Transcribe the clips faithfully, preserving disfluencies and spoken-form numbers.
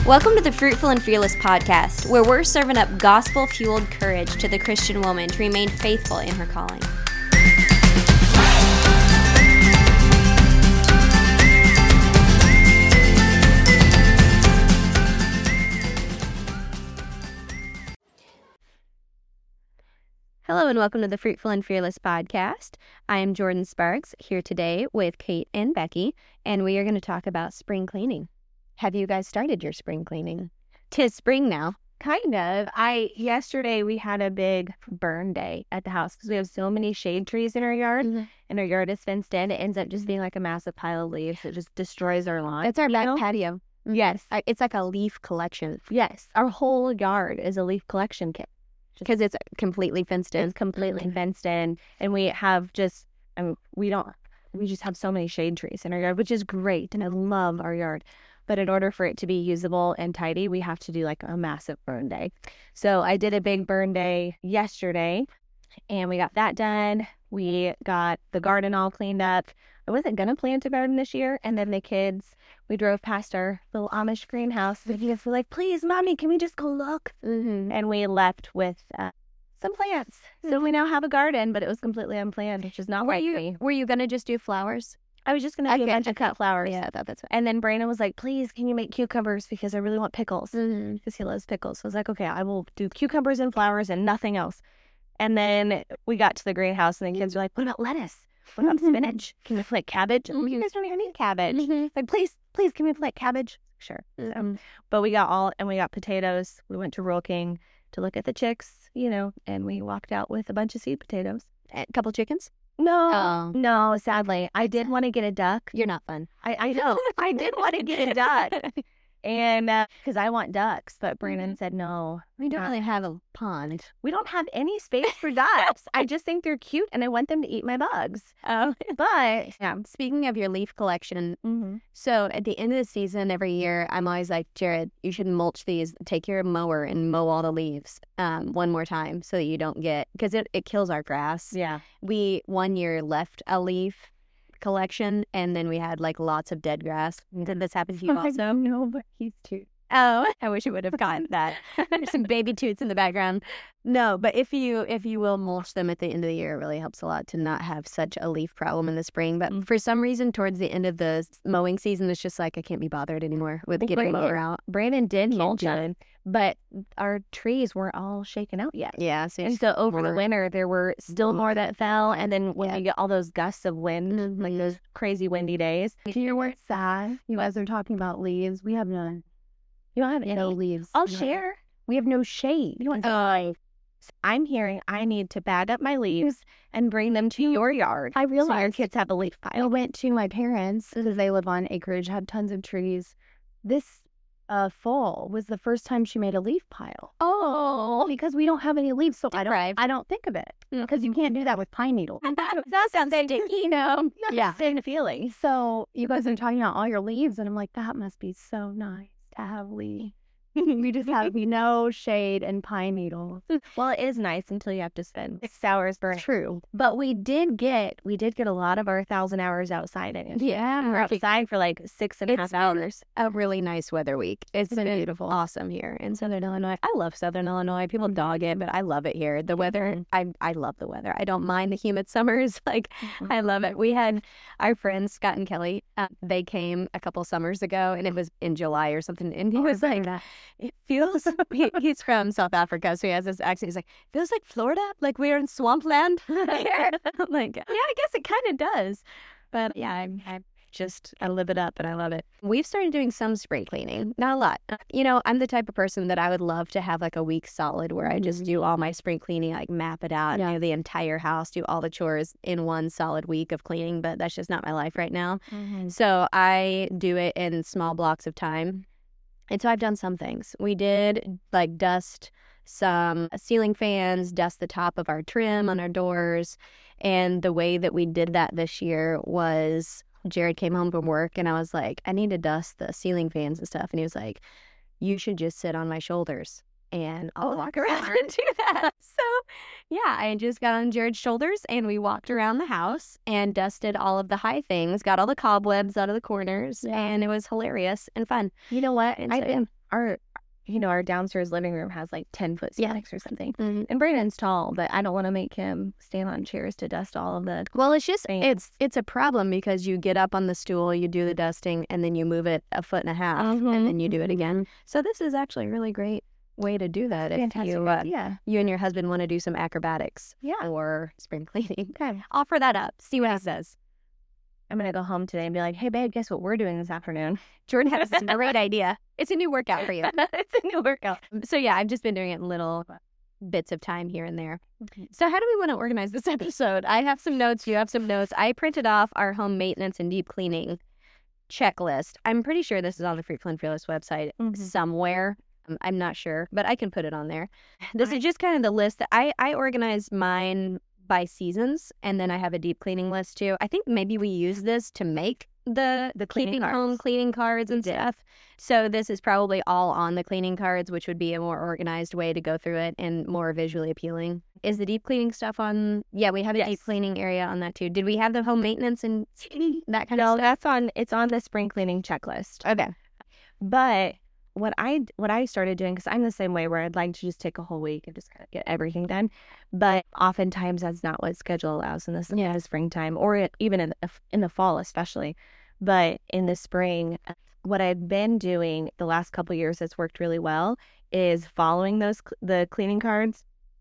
Welcome to the Fruitful and Fearless podcast, where we're serving up gospel-fueled courage to the Christian woman to remain faithful in her calling. Hello and welcome to the Fruitful and Fearless podcast. I am Jordan Sparks, here today with Kate and Becky, and we are going to talk about spring cleaning. Have you guys started your spring cleaning? 'Tis spring now. Kind of. I yesterday we had a big burn day at the house because we have so many shade trees in our yard, Mm-hmm. and our yard is fenced in. It ends up just being like a massive pile of leaves. It just destroys our lawn. It's our back know? patio. Yes, I- It's like a leaf collection yes. Our whole yard is a leaf collection kit. because it's completely fenced in. It's completely fenced in, and we have just, I mean, we don't, we just have so many shade trees in our yard, which is great, and I love our yard. But in order for it to be usable and tidy, we have to do like a massive burn day. So I did a big burn day yesterday, and we got that done. We got the garden all cleaned up. I wasn't going to plant a garden this year. And then the kids, we drove past our little Amish greenhouse. The kids were like, please, Mommy, can we just go look? Mm-hmm. And we left with uh, some plants. So we now have a garden, but it was completely unplanned, which is not Were right for you me. were you gonna just do flowers? I was just going to do a Okay, bunch of cut flowers. Yeah, I thought that's what. And then Brandon was like, please, can you make cucumbers? Because I really want pickles. Mm-hmm. Because he loves pickles. So I was like, okay, I will do cucumbers and flowers and nothing else. And then we got to the greenhouse, and the kids were like, what about lettuce? What about spinach? Can we plant cabbage? I'm like, you guys don't even need cabbage. Mm-hmm. Like, please, please, can we plant cabbage? Sure. Um, but we got all, and we got potatoes. We went to Rural King to look at the chicks, you know, and we walked out with a bunch of seed potatoes. A couple chickens. No, Oh. no, sadly. I did want to get a duck. You're not fun. I, I know. I did want to get a duck. And because I want ducks, but Brandon said no. We don't Uh, really have a pond. We don't have any space for ducks. I just think they're cute, and I want them to eat my bugs. Oh, But yeah. Speaking of your leaf collection, mhm. so at the end of the season every year, I'm always like, Jared, you should mulch these. Take your mower and mow all the leaves um, one more time so that you don't get, because it, it kills our grass. yeah, We one year left a leaf collection, and then we had like lots of dead grass. Did this happen to you also? no, but he's cute. Oh, I wish you would have gotten that. There's some baby toots in the background. No, but if you if you will mulch them at the end of the year, it really helps a lot to not have such a leaf problem in the spring. But Mm. for some reason, towards the end of the s- mowing season, it's just like I can't be bothered anymore with getting a mower out. Brandon did Can't mulch do it. it, but our trees weren't all shaken out yet. Yeah, so And so over the more. winter, there were still more that fell. And then when Yeah. we get all those gusts of wind, like Mhm. those crazy windy days, Do you know what's sad? You guys are talking about leaves. We have none. you don't have No any. leaves. I'll No. share. We have no shade. You want Oh, I'm hearing I need to bag up my leaves and bring them to your yard. I So your realized kids have a leaf I pile. went to my parents because they live on acreage, had tons of trees. This uh, fall was the first time she made a leaf pile Oh, because we don't have any leaves, so I don't. deprived. I don't think of it because you can't do that with pine needles. that sounds sticky, you know. Yeah. Same feeling. So you guys are talking about all your leaves, and I'm like, that must be so nice to have leaves. We just have no shade and pine needles. Well, it is nice until you have to spend six hours burning. True. But we did get we did get a lot of our thousand hours outside in it. yeah. We're outside for like six and a half It's hours. a really nice weather week. It's been been beautiful. awesome here in Southern Illinois. I love Southern Illinois. People dog it, but I love it here. The weather, I I love the weather. I don't mind the humid summers. Like, I love it. We had our friends, Scott and Kelly, uh, they came a couple summers ago, and it was in July or something. And he was like, it feels, he, he's from South Africa, so he has this accent. He's like, feels like Florida, like we're in swampland here. I'm like, yeah, I guess it kind of does. But yeah, I'm, I'm just, I live it up and I love it. We've started doing some spring cleaning, not a lot. You know, I'm the type of person that I would love to have like a week solid where I just do all my spring cleaning, like map it out, Yeah. do the entire house, do all the chores in one solid week of cleaning, but that's just not my life right now. So I do it in small blocks of time. And so I've done some things. We did like dust some ceiling fans, dust the top of our trim on our doors. And the way that we did that this year was Jared came home from work and I was like, I need to dust the ceiling fans and stuff. And he was like, you should just sit on my shoulders and I'll Oh, walk that's around smart. and do that. So yeah, I just got on Jared's shoulders and we walked around the house and dusted all of the high things, got all the cobwebs out of the corners, Yeah. and it was hilarious and fun. You know what? And I so, think our, you know, our downstairs living room has like ten foot Yeah. ceilings or something. Mm-hmm. And Brandon's tall, but I don't want to make him stand on chairs to dust all of the. Well, it's just Thanks. it's it's a problem because you get up on the stool, you do the dusting, and then you move it a foot and a half, Mhm. and then you do it again. So this is actually a really great way to do that. If Fantastic you uh, idea. you and your husband want to do some acrobatics Yeah. or spring cleaning, Okay. offer that up. See what he says. I'm gonna go home today and be like, hey babe, guess what we're doing this afternoon? Jordan has a great idea. It's a new workout for you. It's a new workout. So yeah, I've just been doing it in little bits of time here and there. So how do we want to organize this episode? I have some notes. You have some notes. I printed off our home maintenance and deep cleaning checklist. I'm pretty sure this is on the Fruitful and Fearless website Mhm. somewhere. Um, I'm not sure, but I can put it on there. This is just kind of the list that I, I organize mine by seasons, and then I have a deep cleaning list too. I think maybe we use this to make the The cleaning keeping cards. home cleaning cards and We did. stuff. So this is probably all on the cleaning cards, which would be a more organized way to go through it and more visually appealing. Is the deep cleaning stuff on? Yeah, we have a deep Yes. cleaning area on that too. Did we have the home maintenance and that kind No, of stuff? that's on. It's on the spring cleaning checklist. Okay. But what I what I started doing, because I'm the same way, where I'd like to just take a whole week and just kind of get everything done, but oftentimes that's not what schedule allows in the, Yeah. the springtime, or it, even in the, in the fall especially. But in the spring, what I've been doing the last couple of years that's worked really well is following those cl- the cleaning cards,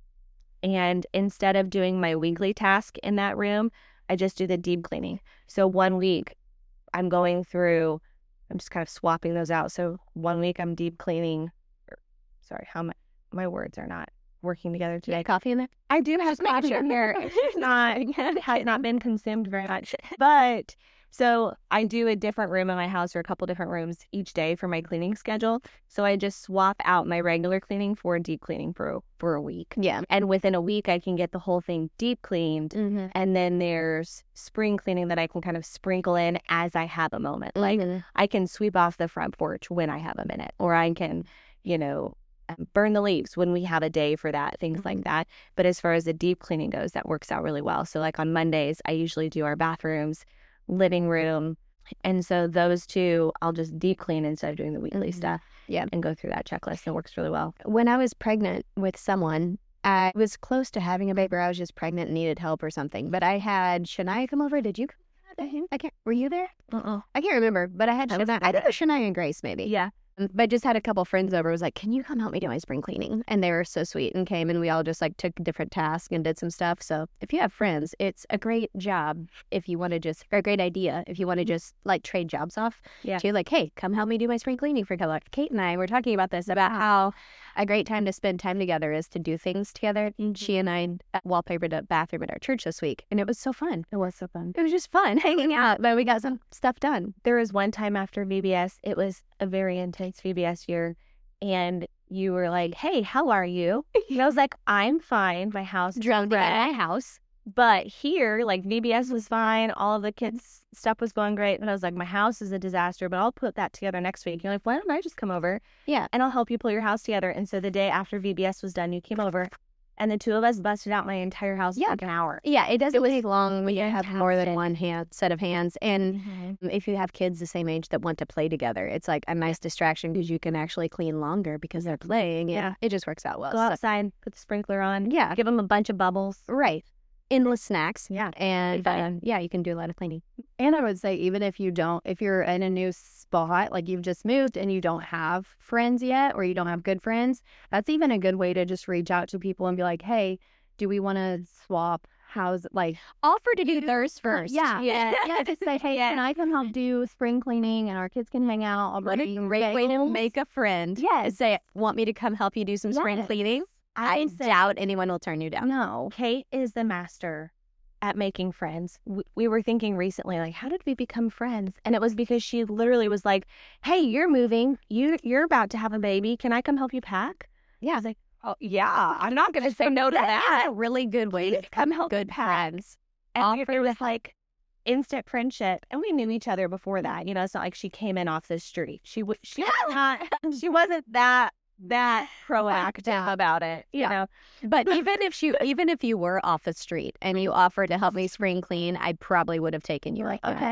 and instead of doing my weekly task in that room, I just do the deep cleaning. So one week I'm going through. I'm just kind of swapping those out. So one week I'm deep cleaning. Or, sorry, how my my words are not working together Yeah, today. coffee in there. I do have making scotch sure. in here. It's not it has not been consumed very much. But so I do a different room in my house, or a couple different rooms each day for my cleaning schedule. So I just swap out my regular cleaning for deep cleaning for for a week. Yeah. And within a week I can get the whole thing deep cleaned. Mm-hmm. And then there's spring cleaning that I can kind of sprinkle in as I have a moment. Like Mhm. I can sweep off the front porch when I have a minute, or I can, you know, um, burn the leaves when we have a day for that, things like that. But as far as the deep cleaning goes, that works out really well. So like on Mondays, I usually do our bathrooms, living room. And so those two, I'll just deep clean instead of doing the weekly Mhm. stuff. Yeah. And go through that checklist. It works really well. When I was pregnant with someone, I was close to having a baby, or I was just pregnant and needed help or something. But I had Shania come over. Did you come that day? I can't. Were you there? Uh-uh. I can't remember. But I had I was Shania. I think it was Shania and Grace, maybe. Yeah. Um, But just had a couple friends over. Was like, can you come help me do my spring cleaning? And they were so sweet and came, and we all just like took different tasks and did some stuff. So if you have friends, it's a great job if you want to just, or a great idea if you want to just like trade jobs off. Yeah. To like, hey, come help me do my spring cleaning for a couple. Kate and I were talking about this, about how a great time to spend time together is to do things together. And she and I uh, wallpapered a bathroom at our church this week, and it was so fun. It was so fun. It was just fun hanging out, but we got some stuff done. There was one time after V B S, it was a very intense V B S year, and you were like, hey, how are you? And I was like, I'm fine. My house is Drunk wrecked. at my house. But here, like V B S was fine. All of the kids' stuff was going great. And I was like, my house is a disaster, but I'll put that together next week. You're like, why don't I just come over? Yeah. And I'll help you pull your house together. And so the day after V B S was done, you came over, and the two of us busted out my entire house Yeah. in like an hour. Yeah, it doesn't take long when you have more than fantastic. one hand set of hands. And if you have kids the same age that want to play together, it's like a nice distraction because you can actually clean longer because they're playing. And Yeah. it just works out well. Go So- outside, put the sprinkler on, yeah, give them a bunch of bubbles. right. Endless snacks. Yeah. And Fun. uh, yeah, you can do a lot of cleaning. And I would say, even if you don't, if you're in a new spot, like you've just moved and you don't have friends yet, or you don't have good friends, that's even a good way to just reach out to people and be like, hey, do we want to swap? How's like, Offer to do theirs first. yeah, Yeah. yeah, just say, hey, Yeah. can I come help do spring cleaning and our kids can hang out? I'll What a bring great way to bagels." make a friend. Yes. Say, want me to come help you do some spring Yes. cleaning? I I would say- doubt anyone will turn you down. No. Kate is the master at making friends. We, we were thinking recently, like, how did we become friends? And it was because she literally was like, hey, you're moving. You, you're about to have a baby. Can I come help you pack? Yeah. I was like, oh, yeah. I'm not going to say no to That that. is a really good way to Come become help good pack. friends. And there was like instant friendship. And we knew each other before that. You know, it's not like she came in off the street. She, w- she, was not, she wasn't that, that proactive about it. You Yeah. know? But even if you even if you were off the street and you offered to help me spring clean, I probably would have taken you like that. Okay.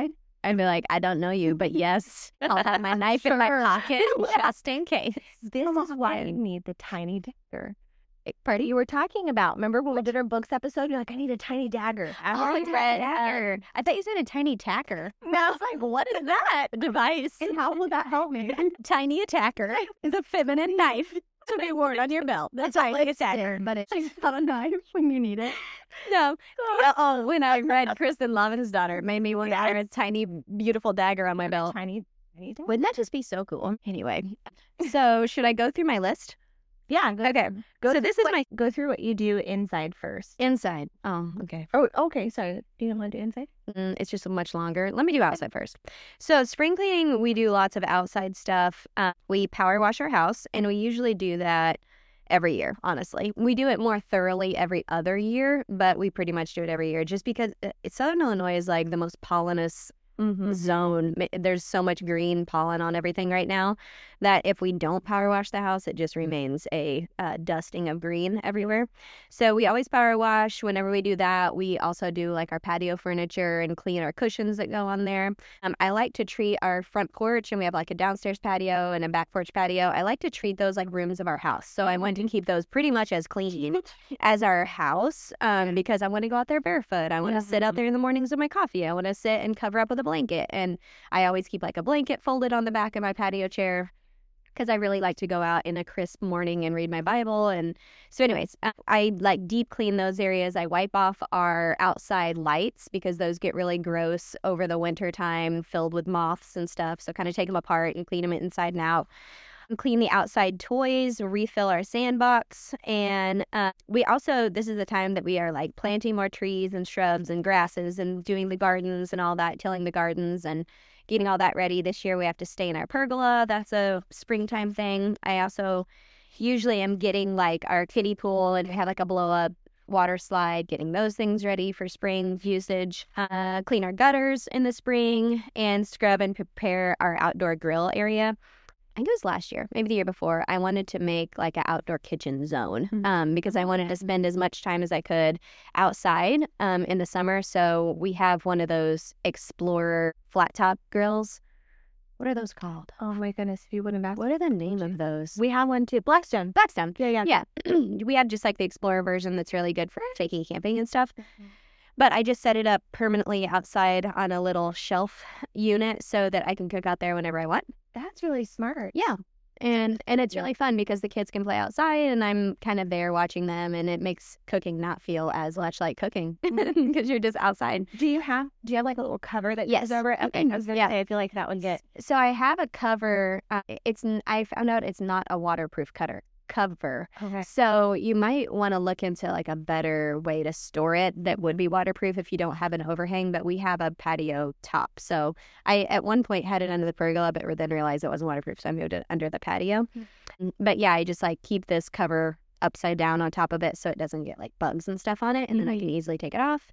I'd be like, I don't know you, but yes, I'll have my knife in my Sure. pocket just in case. This is why you need the tiny dagger. Pardon? You were talking about, remember when we did our books episode? You're like, I need a tiny dagger. I Oh, always a read dagger. I thought you said a tiny tacker. No, I was like, what is that? Device. And how will that help me? Tiny attacker is a feminine knife to be worn on your belt. That's It's tiny attacker. there, but it's not a knife when you need it. No. Oh, when I read Kristen Lavensdatter, it made me want to wear a tiny, beautiful dagger on my belt. Tiny, tiny dagger. Wouldn't that just be so cool? Anyway, so should I go through my list? Yeah. Go, Okay. go so this is my Go through what you do inside first. inside. Oh, okay. Oh, okay. Sorry. Do you don't want to do inside? Mm, it's just much longer. Let me do outside first. So spring cleaning, we do lots of outside stuff. Uh, we power wash our house, and we usually do that every year, honestly. We do it more thoroughly every other year, but we pretty much do it every year just because uh, Southern Illinois is like the most pollenous Mm-hmm. zone. Ma- There's so much green pollen on everything right now that if we don't power wash the house, it just remains a uh, dusting of green everywhere. So we always power wash. Whenever we do that, we also do like our patio furniture and clean our cushions that go on there. Um, I like to treat our front porch, and we have like a downstairs patio and a back porch patio. I like to treat those like rooms of our house. So I want to keep those pretty much as clean as our house um, because I want to go out there barefoot. I want to sit out there in the mornings with my coffee. I want to sit and cover up with a blanket. And I always keep like a blanket folded on the back of my patio chair because I really like to go out in a crisp morning and read my Bible. And so anyways, uh, I like deep clean those areas. I wipe off our outside lights because those get really gross over the winter time, filled with moths and stuff. So kind of take them apart and clean them inside and out. Clean the outside toys, refill our sandbox, and uh, we also, this is the time that we are like planting more trees and shrubs and grasses and doing the gardens and all that, tilling the gardens and getting all that ready. This year we have to stay in our pergola. That's a springtime thing. I also usually am getting like our kiddie pool, and we have like a blow up water slide, getting those things ready for spring usage, uh, clean our gutters in the spring, and scrub and prepare our outdoor grill area. I think it was last year, maybe the year before, I wanted to make like an outdoor kitchen zone Mhm. um, because I wanted to spend as much time as I could outside um, in the summer. So we have one of those Explorer flat top grills. What are those called? Oh my goodness. If you wouldn't have asked. What are the name of those? We have one too. Blackstone. Blackstone. Yeah, yeah. Yeah. We have just like the Explorer version that's really good for taking camping and stuff. But I just set it up permanently outside on a little shelf unit so that I can cook out there whenever I want. That's really smart. Yeah. And and it's really fun because the kids can play outside and I'm kind of there watching them, and it makes cooking not feel as much like cooking because you're just outside. Do you have Do you have like a little cover that Yes. goes over it? Okay. I was gonna Yeah. say I feel like that would get. So I have a cover. Uh, it's n- I found out it's not a waterproof cutter cover. Okay. So you might want to look into like a better way to store it that would be waterproof if you don't have an overhang, but we have a patio top. So I at one point had it under the pergola, but then realized it wasn't waterproof, so I moved it under the patio. But yeah, I just like keep this cover upside down on top of it so it doesn't get like bugs and stuff on it, and then I can easily take it off.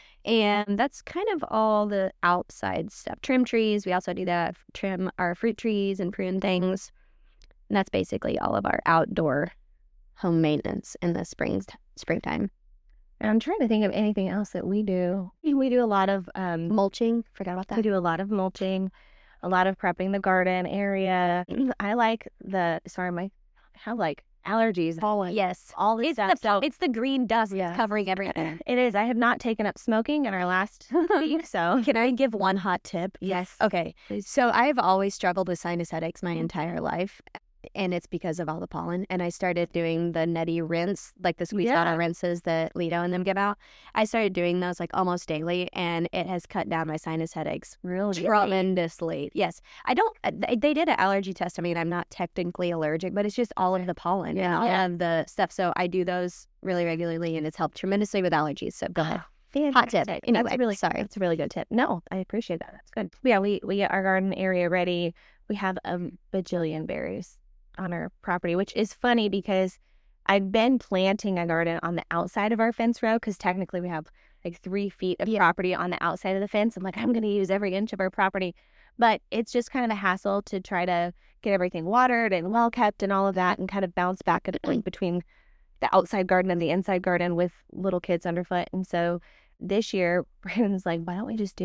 And that's kind of all the outside stuff. Trim trees, we also do that. Trim our fruit trees and prune things. And that's basically all of our outdoor home maintenance in the spring springtime. And I'm trying to think of anything else that we do. We do a lot of um Mulching, forgot about we that. do a lot of mulching, a lot of prepping the garden area. I like the sorry, my I have like allergies. Pollen. Yes, All the it's stuff. the So it's the green dust Yes. covering everything. it is. I have not taken up smoking in our last week, so Can I give one hot tip? yes. Okay, Please. so I've always struggled with sinus headaches my entire life. And it's because of all the pollen. And I started doing the nutty rinse, like the squeeze Yeah. bottle rinses that Lido and them give out. I started doing those like almost daily, and it has cut down my sinus headaches Really? tremendously. Yes. I don't, uh, they they did an allergy test. I mean, I'm not technically allergic, but it's just all of the pollen Yeah. and the stuff. So I do those really regularly, and it's helped tremendously with allergies. So go ahead. Hot tip. Fantastic. Anyway, that's really sorry. That's a really good tip. No, I appreciate that. That's good. Yeah, we we get our garden area ready. We have a bajillion berries on our property, which is funny because I've been planting a garden on the outside of our fence row because technically we have like three feet of Yeah. property on the outside of the fence. I'm like, I'm going to use every inch of our property, but it's just kind of a hassle to try to get everything watered and well kept and all of that, and kind of bounce back and forth between the outside garden and the inside garden with little kids underfoot. And so this year, Brandon's like, why don't we just do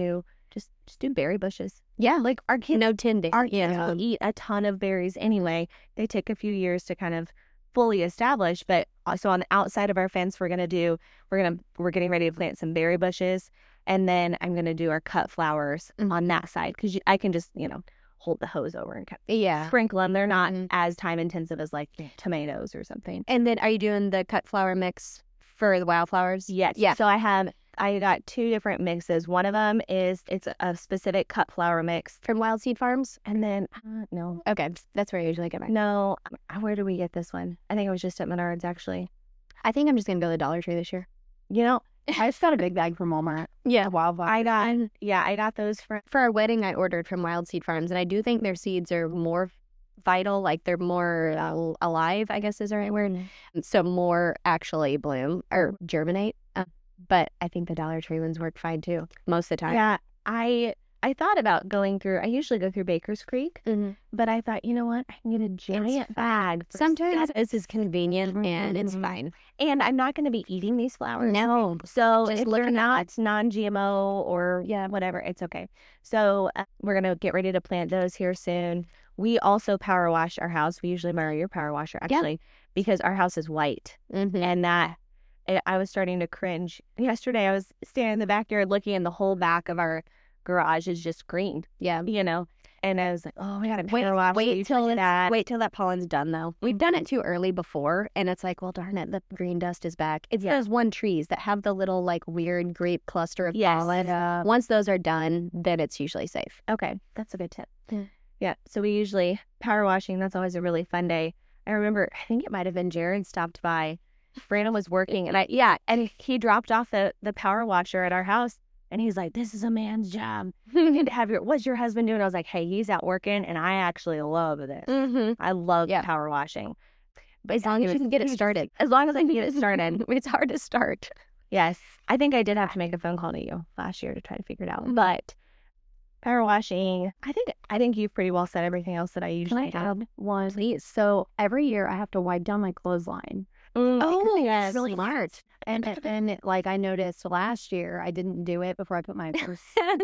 just just do berry bushes. Yeah. Like our kids, No tindy. our yeah. kids will eat a ton of berries anyway. They take a few years to kind of fully establish, but also on the outside of our fence, we're gonna do we're gonna we're getting ready to plant some berry bushes, and then I'm gonna do our cut flowers Mhm. on that side because I can just you know hold the hose over and cut, Yeah. sprinkle them. They're not Mhm. as time intensive as like tomatoes or something. And then are you doing the cut flower mix for the wildflowers? Yes. Yeah. So I have I got two different mixes. One of them is it's a specific cut flower mix, From Wild Seed Farms? and then uh, no, Okay. That's where I usually get mine. no. uh, Where do we get this one? I think it was just at Menards actually. I think I'm just going to go to the Dollar Tree this year. You know, I just got a big bag from Walmart. Yeah. Wildfire. I got yeah, I got those for For our wedding, I ordered from Wild Seed Farms, and I do think their seeds are more vital, like they're more uh, alive, I guess is the right word. So more actually bloom or germinate. Uh, but I think the Dollar Tree ones work fine too, most of the time. yeah. I I thought about going through. I usually go through Baker's Creek, Mm-hmm. but I thought, you know what, I can get a giant bag. for Sometimes seven- this is convenient and it's Mhm. fine. and I'm not going to be eating these flowers. No. So Just if look they're at not non-G M O or yeah, whatever, it's okay. So uh, we're gonna get ready to plant those here soon. We also power wash our house. We usually borrow your power washer actually because our house is white, Mm-hmm. and that I I was starting to cringe. Yesterday, I was standing in the backyard looking, and the whole back of our garage is just green. Yeah. You know, and I was like, oh, we gotta Wait, power wash. wait We till did it's, that. wait till that pollen's done though. We've done it too early before, and it's like, well, darn it, the green dust is back. It's Yeah. those one trees that have the little like weird grape cluster of Yes. pollen. Yeah. Once those are done, then it's usually safe. Okay, that's a good tip. Yeah. Yeah. So we usually power washing. That's always a really fun day. I remember, I think it might have been Jared stopped by. Brandon was working, and I yeah, and he dropped off the the power washer at our house, and he's like, "This is a man's job. You need to have your what's your husband doing?" I was like, "Hey, he's out working, and I actually love this. Mm-hmm. I love Yeah. power washing. But As long as you can get it started. As long as I can get it started. It's hard to start. Yes, I think I did have to make a phone call to you last year to try to figure it out, but. Power washing. I think I think you've pretty well said everything else that I Can usually I do. add one? Please. So every year I have to wipe down my clothesline. Mm, Oh, yes. really smart. And and like I noticed last year I didn't do it before I put my first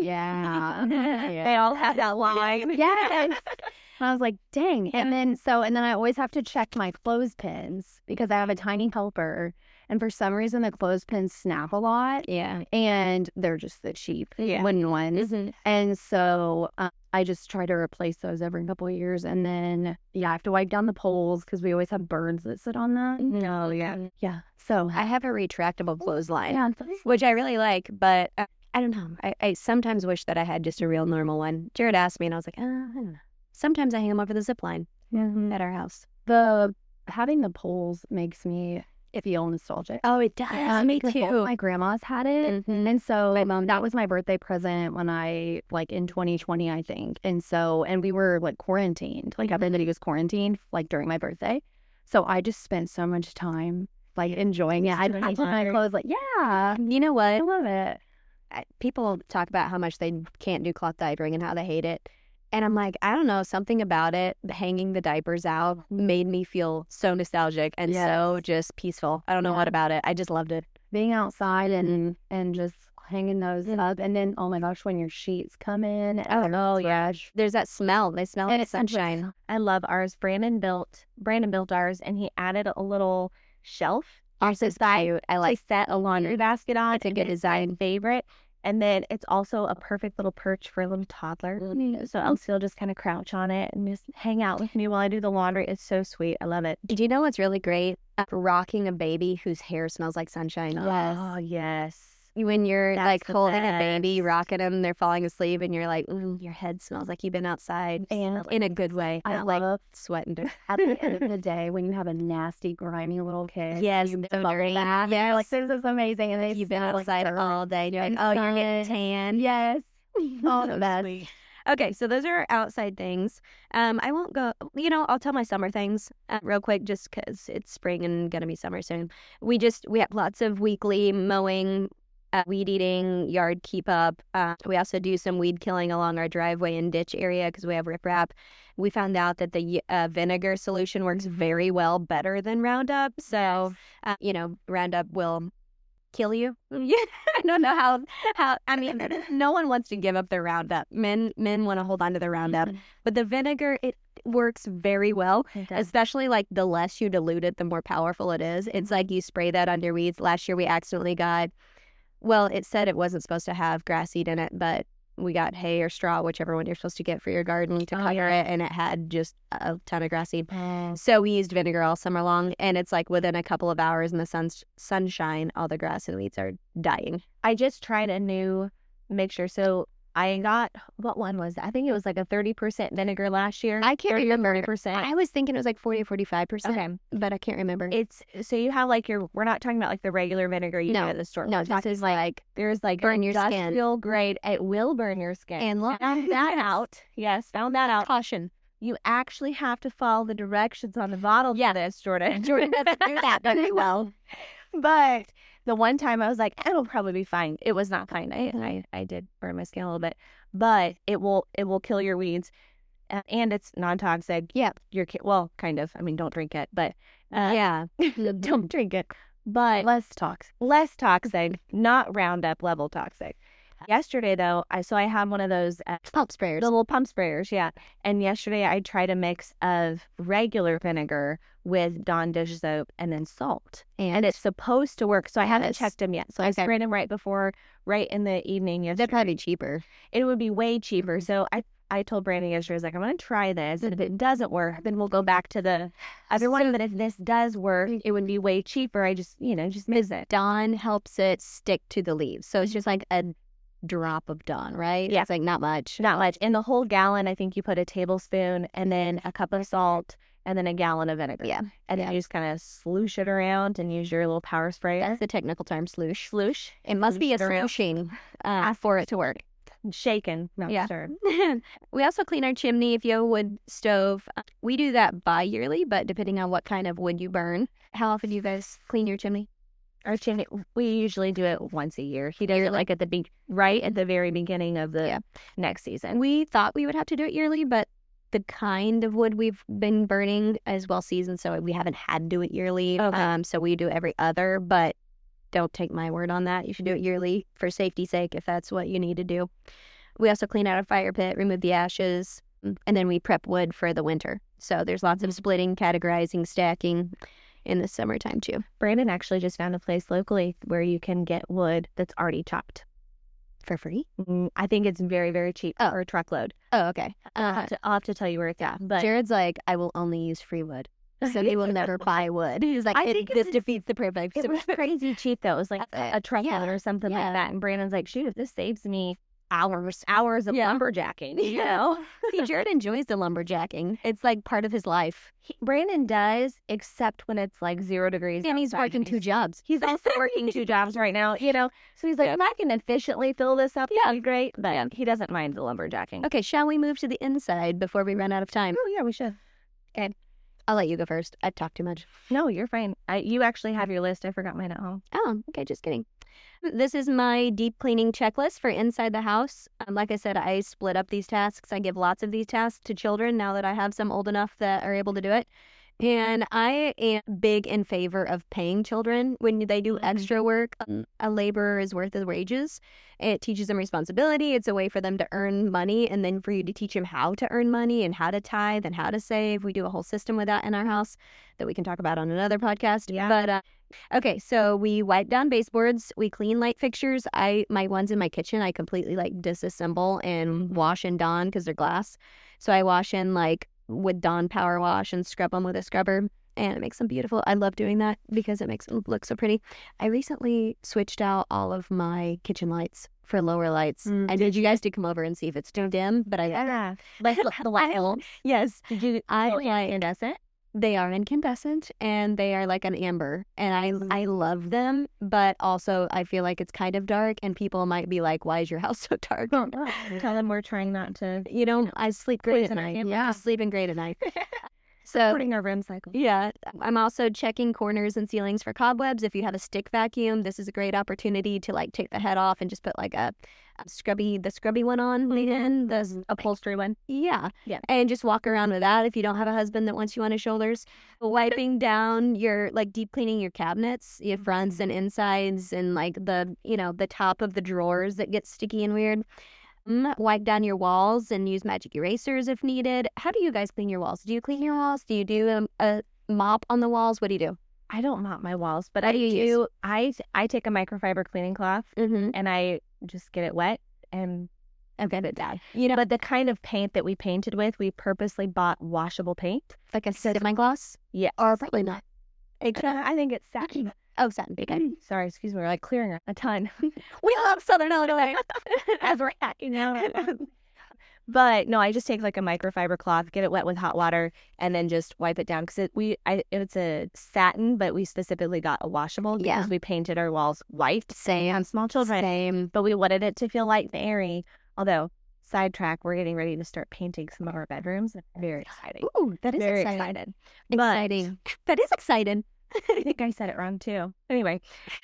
yeah. yeah. They all have that line. Yes. And I was like, dang. And then so and then I always have to check my clothespins because I have a tiny helper. And for some reason the clothespins snap a lot. Yeah. And they're just the cheap Yeah. wooden ones. Mm-hmm. And so um, I just try to replace those every couple of years. And then, yeah, I have to wipe down the poles because we always have birds that sit on them. No, yeah. Yeah. So, I have a retractable clothesline, yeah. which I really like, but uh, I don't know. I, I sometimes wish that I had just a real normal one. Jared asked me, and I was like, uh, I don't know. Sometimes I hang them over the zip line at our house. The having the poles makes me feel nostalgic. Oh, it does. Um, me because too. both my grandmas had it. Mhm. And so My mom that did. was my birthday present when I, like in twenty twenty, I think. And so, and we were like quarantined, like everybody was quarantined, like during my birthday. So I just spent so much time like enjoying it. I'd doing paint my laundry. clothes like, yeah, You know I what? love it. I- People talk about how much they can't do cloth diapering and how they hate it. And I'm like, I don't know, something about it, the hanging the diapers out made me feel so nostalgic and so just peaceful. I don't know Yeah. what about it. I just loved it. Being outside and and just hanging those up. And then, oh my gosh, when your sheets come in. Oh, no, yeah. fresh. There's that smell. They smell And like it's not just- sunshine. I love ours. Brandon built Brandon built ours, and he added a little shelf Ours is cute. I to like set a laundry basket on. It's a and good it's my design. favorite. And then it's also a perfect little perch for a little toddler. So Elsie will just kind of crouch on it and just hang out with me while I do the laundry. It's so sweet. I love it. Do you know what's really great? Uh, rocking a baby whose hair smells like sunshine. Yes. Oh, yes. When you're That's like the holding a baby, best. rocking them, they're falling asleep, and you're like, mm, your head smells like you've been outside, And in a good way, I not like love sweating. dirt. at the end of the day when you have a nasty, grimy little kid. Yes, you so smell dirty. that. Yeah, like this is amazing. And they You've been smell like outside dirt. all day. And you're like, and oh, you're getting sun. tan. Yes. Oh, the So best. sweet. Okay, so those are our outside things. Um, I won't go. You know, I'll tell my summer things uh, real quick, just because it's spring and gonna be summer soon. We just we have lots of weekly mowing, uh, weed eating, yard keep up. Uh, we also do some weed killing along our driveway and ditch area because we have riprap. We found out that the uh, vinegar solution works very well, better than Roundup. So, uh, you know, Roundup will kill you. Yeah, I don't know how how. I mean, no one wants to give up their Roundup. Men men want to hold on to the Roundup, but the vinegar it works very well. Especially like the less you dilute it, the more powerful it is. It's like you spray that on your weeds. Last year we accidentally got. Well, it said it wasn't supposed to have grass seed in it, but we got hay or straw, whichever one you're supposed to get for your garden to Oh, cover yeah. it, and it had just a ton of grass seed. Oh. So we used vinegar all summer long, and it's like within a couple of hours in the sun's sunshine, all the grass and weeds are dying. I just tried a new mixture. So I got, what one was it? I think it was like a thirty percent vinegar last year. I can't thirty or remember. forty percent. I was thinking it was like forty or forty-five percent, Okay. but I can't remember. It's, so you have like your, we're not talking about like the regular vinegar you No, get at the store. no, We're this talking is like there's like burn your skin. industrial grade. It will burn your skin. And look, found that out. Yes, found that out. caution. You actually have to follow the directions on the bottle. Yeah. for this, Jordan. Jordan doesn't do that very well. But the one time I was like, it'll probably be fine. It was not fine. I, I, I did burn my skin a little bit, but it will it will kill your weeds, uh, and it's non-toxic. Yeah. Your ki- well, kind of. I mean, don't drink it, but uh, Yeah. don't drink it. But Less talks. less toxic, not Roundup level toxic. Yesterday though, I so I have one of those uh, Pump sprayers. the little pump sprayers, yeah. And yesterday I tried a mix of regular vinegar with Dawn dish soap and then salt. And, And it's supposed to work. So I haven't Yes. checked them yet. So I Okay. sprayed them right before, right in the evening they're yesterday. probably cheaper. It would be way cheaper. So I, I told Brandon yesterday, I was like, I'm going to try this. And if it doesn't work, then we'll go back to the other one. But if this does work, it would be way cheaper. I just, you know, just miss it. Dawn helps it stick to the leaves. So it's just like a drop of Dawn, right? Yeah. It's like not much. Not much. In the whole gallon, I think you put a tablespoon and then a cup of salt and then a gallon of vinegar. Yeah. And Yeah. then you just kind of sloosh it around and use your little power sprayer. That's the technical term, sloosh. Sloosh. It must be a Sloosh it around. slooshing uh, for it to work. Shaken, not Yeah. stirred. We also clean our chimney if you have a wood stove. Uh, We do that bi-yearly, but depending on what kind of wood you burn. How often do you guys clean your chimney? Our chimney, we usually do it once a year. He does it like at the be- right at the very beginning of the Yeah. next season. We thought we would have to do it yearly, but the kind of wood we've been burning is well seasoned, so we haven't had to do it yearly. Okay. Um, so we do every other, but don't take my word on that. You should do it yearly for safety's sake if that's what you need to do. We also clean out a fire pit, remove the ashes, and then we prep wood for the winter. So there's lots of splitting, categorizing, stacking in the summertime too. Brandon actually just found a place locally where you can get wood that's already chopped. For free? Mm, I think it's very, very cheap Oh. for a truckload. Oh, okay. I'll, Uh, have to, I'll have to tell you where it's at. But Jared's like, I will only use free wood. So they will never buy wood. He's like, I it, think it this was- defeats the purpose. it was crazy cheap though. It was like That's a, it. a truckload Yeah. or something Yeah. like that. And Brandon's like, shoot, if this saves me hours, hours of Yeah. lumberjacking, you Yeah. know? See, Jared enjoys the lumberjacking. It's like part of his life. He, Brandon does, except when it's like zero degrees. And he's outside. working two jobs. He's also working two jobs right now, you know? So he's like, Yeah. if I can efficiently fill this up, Yeah. that'd be great. But Yeah. he doesn't mind the lumberjacking. Okay, shall we move to the inside before we run out of time? Oh, yeah, we should. I'll let you go first. I've talked too much. No, you're fine. I, you actually have your list. I forgot mine at home. Oh, okay, just kidding. This is my deep cleaning checklist for inside the house. Um, like I said, I split up these tasks. I give lots of these tasks to children now that I have some old enough that are able to do it. And I am big in favor of paying children when they do Mhm. extra work. Um, a laborer is worth his wages. It teaches them responsibility. It's a way for them to earn money and then for you to teach them how to earn money and how to tithe and how to save. We do a whole system with that in our house that we can talk about on another podcast. Yeah. But uh, okay, so we wipe down baseboards. We clean light fixtures. I my ones in my kitchen, I completely like disassemble and wash in Dawn because they're glass. So I wash in like with Dawn Power Wash and scrub them with a scrubber, and it makes them beautiful. I love doing that because it makes them look so pretty. I recently switched out all of my kitchen lights for lower lights. Mm. I need you guys to come over and see if it's too dim, but I Yeah. Like the, the light bulbs. yes, Did you I go like incandescent? they are incandescent and they are like an amber, and I I love them, but also I feel like it's kind of dark, and people might be like, "Why is your house so dark?" Tell them we're trying not to. You know, I sleep great Poison at our night. family. Yeah, sleeping great at night. So Supporting our room cycle. yeah, I'm also checking corners and ceilings for cobwebs. If you have a stick vacuum, this is a great opportunity to like take the head off and just put like a, a scrubby, the scrubby one on again, the Upholstery one. yeah, Yeah. and just walk around with that. If you don't have a husband that wants you on his shoulders, wiping down your like deep cleaning your cabinets, your fronts and insides, and like the you know the top of the drawers that get sticky and weird. Mm, wipe down your walls and use magic erasers if needed. How do you guys clean your walls? Do you clean your walls? Do you do a, a mop on the walls? What do you do? I don't mop my walls, but What I do you do. use? I I take a microfiber cleaning cloth Mm-hmm. and I just get it wet and Okay, but dad, you know, but the kind of paint that we painted with, we purposely bought washable paint. like a semi-gloss, Yeah. or probably not. I think it's satin. Oh, satin. Okay. Sorry, excuse me. We're like clearing a ton. We love Southern Illinois. As we're hacking out. But no, I just take like a microfiber cloth, get it wet with hot water, and then just wipe it down because it we I it's a satin, but we specifically got a washable because Yeah. we painted our walls white. Same. On small children, Same. but we wanted it to feel light and airy. Although, sidetrack, we're getting ready to start painting some of our bedrooms. Very exciting. Ooh, that is Very exciting. excited. Exciting. That is exciting. I think I said it wrong too. Anyway,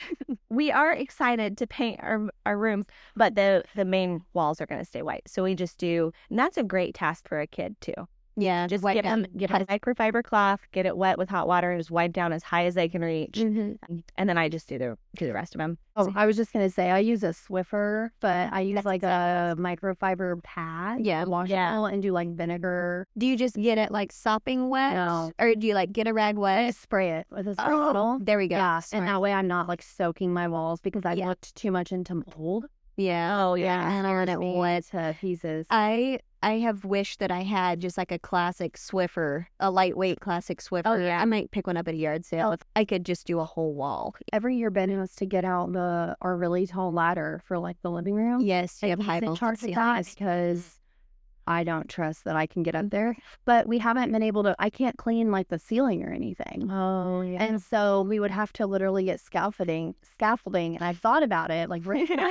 we are excited to paint our our rooms, but the the main walls are going to stay white. So we just do, and that's a great task for a kid too. Yeah, Just wipe get down. them, get a microfiber cloth, get it wet with hot water, and just wipe down as high as they can reach, Mhm. and then I just do the do the rest of them. Oh, I was just gonna say I use a Swiffer, but I use That's like a microfiber pad, Yeah. washable, and do like vinegar. Do you just get it like sopping wet, No. or do you like get a rag I wet? spray it with a spray Oh, bottle. there we go. Yeah, Smart. and that way I'm not like soaking my walls because I Yeah. looked too much into mold. Yeah. Oh I don't want it Me wet. to pieces. I I have wished that I had just like a classic Swiffer, a lightweight classic Swiffer. Oh, yeah. I might pick one up at a yard sale if I could just do a whole wall. Every year Ben has to get out the our really tall ladder for like the living room. Yes, you have And high he's in voltage charge of that ceilings. because I don't trust that I can get up there. But we haven't been able to. I can't clean like the ceiling or anything. Oh yeah. And so we would have to literally get scaffolding, scaffolding. And I thought about it, like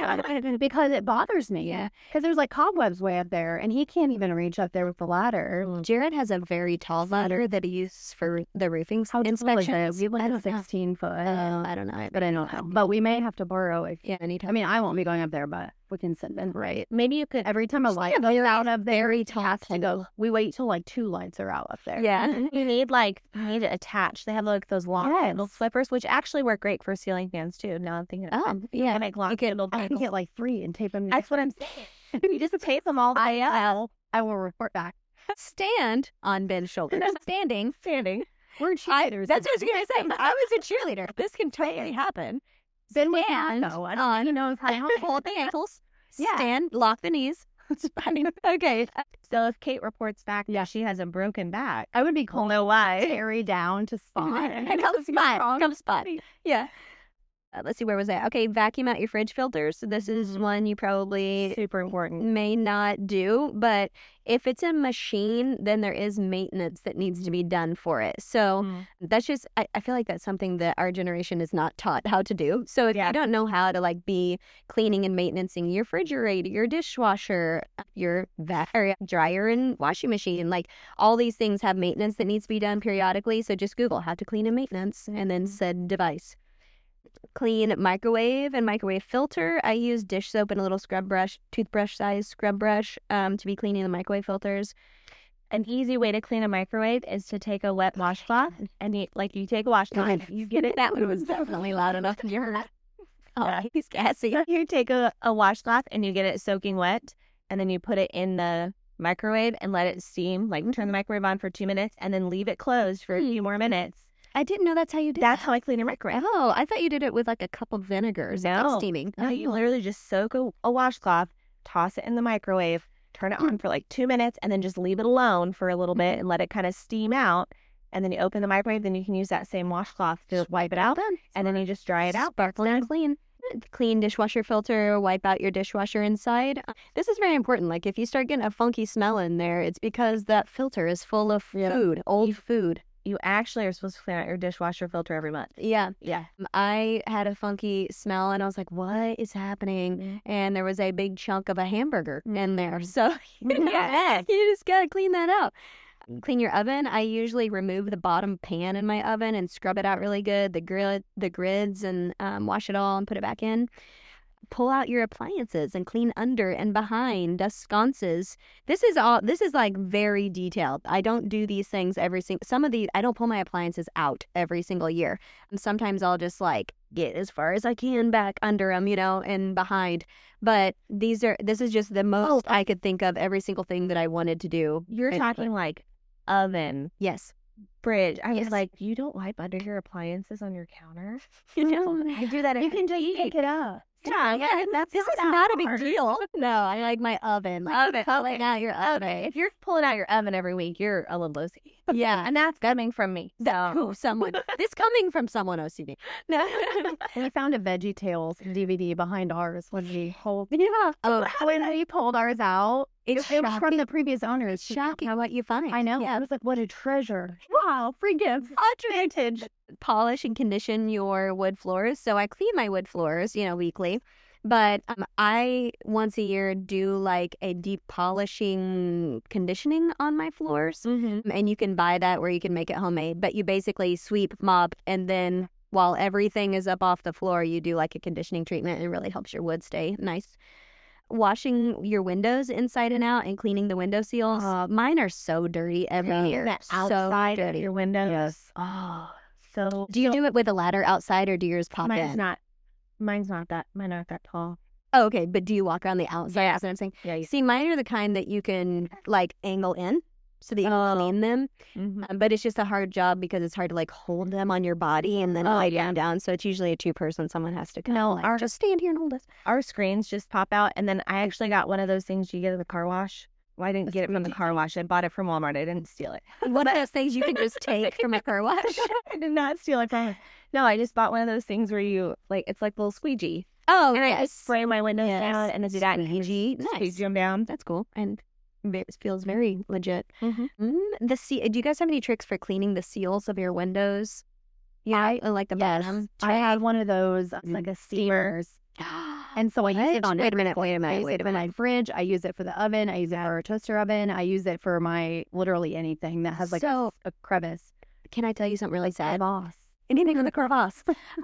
because it bothers me. Yeah. Because there's like cobwebs way up there, and he can't even reach up there with the ladder. Jared has a very tall ladder that he uses for the roofing How tall is it? inspections. We have I like a don't know. sixteen foot. Uh, I don't know. but I don't know. But we may have to borrow if. Yeah, I anytime. mean, I won't be going up there, but we can send Ben. right. Maybe you could. Every time a light have goes very- out up there, very he tall has to go. tendrils. We wait till like two lights are out up there. Yeah. You need like you need it attached. They have like those long handle Yes. Swippers, which actually work great for ceiling fans too. Now I'm thinking. of Oh, it. yeah. I make long You can- handled I can handles. get like three and tape them. That's what I'm saying. You just tape them all the way up. I will report back. Stand on Ben's shoulders. Standing. Standing. We're I, cheerleaders. that's what I was gonna say. I was a cheerleader. This can totally happen. Ben was Stand not, though. I don't on he knows how to hold the ankles. Yeah. Stand. Lock the knees. It's fine. Okay. So if Kate reports back Yeah. that she has a broken back, I would be we'll cool. know why. Carry down to spot. Come spot. Come spot. Yeah. Uh, let's see, where was I? Okay, vacuum out your fridge filters. So this is Mhm. one you probably Super important. may not do, but if it's a machine, then there is maintenance that needs to be done for it. So Mm. that's just, I, I feel like that's something that our generation is not taught how to do. So if Yeah. you don't know how to like be cleaning and maintaining your refrigerator, your dishwasher, your va- or dryer and washing machine, like all these things have maintenance that needs to be done periodically. So just Google how to clean and maintenance and then said device. Clean microwave and microwave filter. I use dish soap and a little scrub brush, toothbrush size scrub brush, um, to be cleaning the microwave filters. An easy way to clean a microwave is to take a wet washcloth and you, like you take a washcloth, you get it. That one was definitely loud enough to hear. Oh, he's gassy. You take a, a washcloth and you get it soaking wet, and then you put it in the microwave and let it steam. Like turn the microwave on for two minutes and then leave it closed for a few more minutes. I didn't know that's how you did That's that. how I clean a microwave. Oh, I thought you did it with like a cup of vinegar. No. Steaming. No, you literally just soak a, a washcloth, toss it in the microwave, turn it on for like two minutes, and then just leave it alone for a little bit and let it kind of steam out. And then you open the microwave, then you can use that same washcloth to wipe it out, and then you just dry it out. Sparkling clean. Clean dishwasher filter, wipe out your dishwasher inside. This is very important. Like if you start getting a funky smell in there, it's because that filter is full of Yeah. food, old food. You actually are supposed to clean out your dishwasher filter every month. Yeah. Yeah. I had a funky smell and I was like, what is happening? Mhm. And there was a big chunk of a hamburger in there. So Yeah. you just got to clean that out. clean your oven, I usually remove the bottom pan in my oven and scrub it out really good, the grid, the grids, and um, wash it all and put it back in. Pull out your appliances and clean under and behind, dust sconces. This is all, this is like very detailed. I don't do these things every single, some of these, I don't pull my appliances out every single year. And sometimes I'll just like get as far as I can back under them, you know, and behind. But these are, this is just the most I could think of every single thing that I wanted to do. You're And- talking like oven, Yes. fridge. I Yes. was like, you don't wipe under your appliances on your counter? You know, I do that. You every can just week. pick it up. Yeah, yeah. That's this is that not a big hard. deal. No, I like my oven. Like, Oven, pulling okay. out your oven. Okay, if you're pulling out your oven every week, you're a little O C D. Yeah. And that's coming from me. That, So who, someone. This coming from someone O C D. no. We found a Veggie Tales D V D behind ours when we pulled. Yeah. Oh, When we pulled ours out, it's it was from the previous owners. shocking how what you find. I know. Yeah. I was like, what a treasure. Wow, free gift. Vintage. Polish and condition your wood floors. So I clean my wood floors, you know, weekly. But um, I once a year do like a deep polishing conditioning on my floors. Mm-hmm. And you can buy that where you can make it homemade. But you basically sweep, mop, and then while everything is up off the floor, you do like a conditioning treatment, and it really helps your wood stay nice. Washing your windows inside and out and cleaning the window seals. Uh, Mine are so dirty every year. The So outside of dirty. your windows. Yes. Oh, so Do you do it with a ladder outside, or do yours pop mine's in? not. Mine's not that. Mine not that tall. Oh, okay. But do you walk around the outside? Yeah. That's what I'm saying. Yeah. See, mine are the kind that you can like angle in so that you can Oh. clean them. Mm-hmm. Um, but it's just a hard job because it's hard to like hold them on your body and then Oh, lie yeah. down down. So it's usually a two person. Someone has to come. No, like, our- just stand here and hold us. Our screens just pop out, and then I actually got one of those things you get at the car wash. Well, I didn't get it from the car wash. I bought it from Walmart. I didn't steal it. One of those things you can just take from a car wash. I did not steal it from. No, I just bought one of those things where you like it's like a little squeegee. Oh, And I yes. just spray my windows Yes. down and then do that and Squeegee. Nice. squeegee them down. That's cool. And it feels very legit. Mm-hmm. Mm, the se- Do you guys have any tricks for cleaning the seals of your windows? Yeah, I- like the Yes. bottom. I had one of those, uh, like a steamers. And so I use it on Wait a minute. Wait a I minute. use Wait it a for minute. my fridge. I use it for the oven. I use it for a toaster oven. I use it for my literally anything that has like So- a, a crevice. Can I tell you something really sad? Boss. Anything with a crevasse.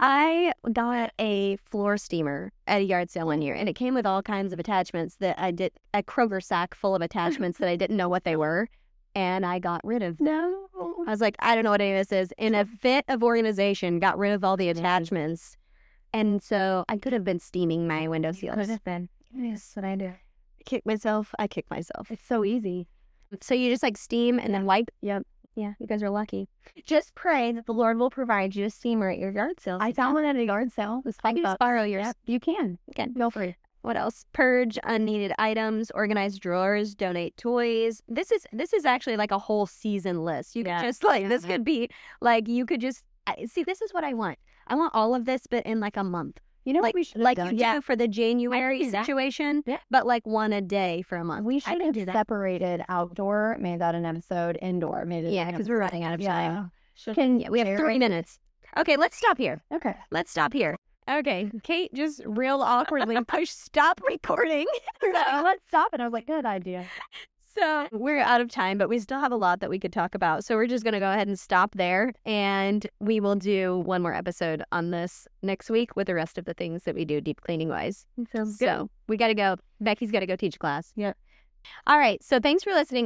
I got a floor steamer at a yard sale one year, and it came with all kinds of attachments that I did, a Kroger sack full of attachments that I didn't know what they were, and I got rid of. No. I was like, I don't know what any of this is. In a fit of organization, got rid of all the attachments. And so I could have been steaming my window seals. Could have been. Yes, what I do. Kick myself. I kick myself. It's so easy. So you just like steam and then wipe? Yep. Yeah, you guys are lucky. Just pray that the Lord will provide you a steamer at your yard sale. I found one at a yard sale. It was I five can just bucks. borrow yours. Yep, you can. Again. Feel free. What else? Purge unneeded items, organize drawers, donate toys. This is this is actually like a whole season list. You Yeah. could just like this could be like you could just I- see. This is what I want. I want all of this, but in like a month, You know like what we should have like done? you do for the January do that. situation, Yeah. but like one a day for a month. We I should can have do that. separated outdoor, made that an episode, indoor, made it. Yeah, an because we're running out of time. Yeah. Should- Can yeah, we have share three it? minutes. Okay, let's stop here. Okay. Let's stop here. Okay, Kate just real awkwardly pushed stop recording. So let's stop it. I was like, good idea. So we're out of time, but we still have a lot that we could talk about. So we're just going to go ahead and stop there. And we will do one more episode on this next week with the rest of the things that we do deep cleaning wise. Sounds So we got to go. Becky's got to go teach class. Yep. All right. So thanks for listening.